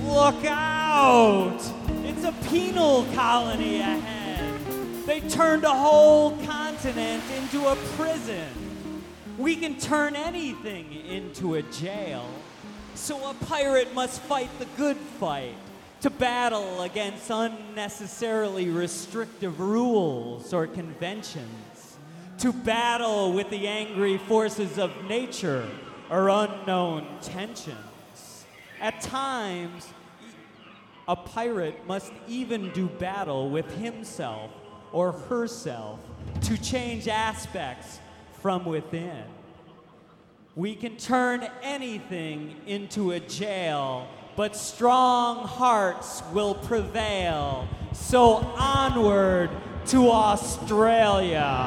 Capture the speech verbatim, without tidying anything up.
Look out! It's a penal colony ahead. They turned a whole continent into a prison. We can turn anything into a jail. So a pirate must fight the good fight, to battle against unnecessarily restrictive rules or conventions, to battle with the angry forces of nature or unknown tensions. At times, a pirate must even do battle with himself or herself to change aspects from within. We can turn anything into a jail, but strong hearts will prevail. So onward to Australia.